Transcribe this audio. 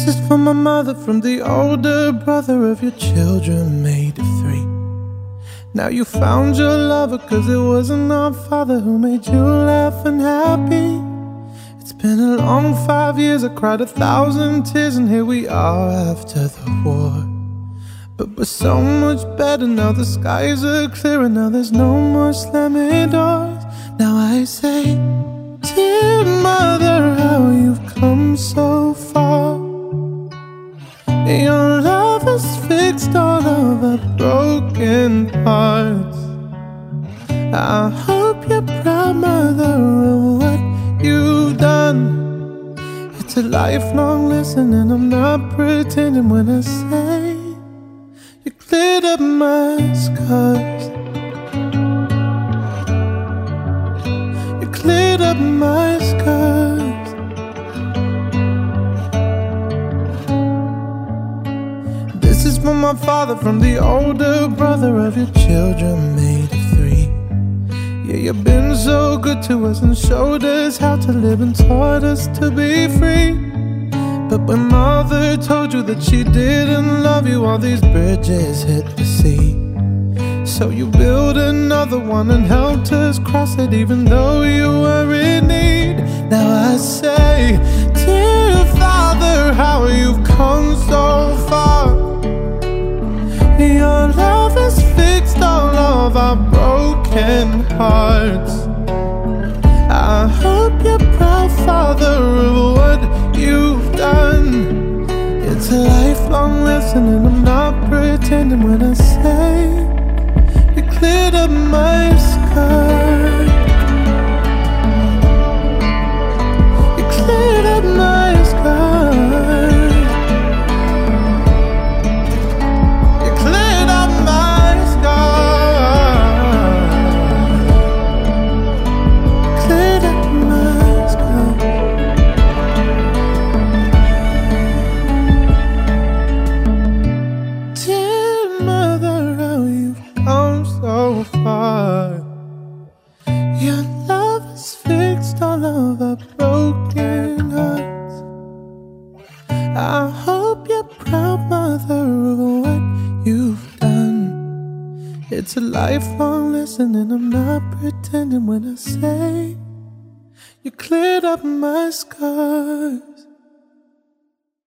is for my mother from the older brother of your children made of 3. Now you found your lover, cause it wasn't our father who made you laugh and happy. It's been a long 5 years, I cried 1,000 tears, and here we are after the war. But we're so much better now, the skies are clearer now, there's no more slamming doors. Now I say, dear mother, how you've come so far. Your love has fixed all of our broken hearts. I hope you're proud, mother, of what you've done. It's a lifelong lesson, and I'm not pretending when I say you cleared up my scars. You cleared up my scars. This is for my father from the older brother of your children made of 3. Yeah, you've been so good to us and showed us how to live and taught us to be free. But when mother told you that she didn't love you, all these bridges hit the sea. So you built another one and helped us cross it, even though you were in need. Now I say, dear father, how you've come so far. Your love has fixed all of our broken hearts. I hope you're proud, father, of what you've done. It's a lifelong lesson, and I'm not pretending when I say you cleared up my scars. You cleared up my scars. You cleared up my scars. Cleared up my scars. Dear mother, how you've come so far. Your love has fixed all of our broken hearts. I hope you're proud, mother, of what you've done. It's a lifelong lesson, and I'm not pretending when I say you cleared up my scars.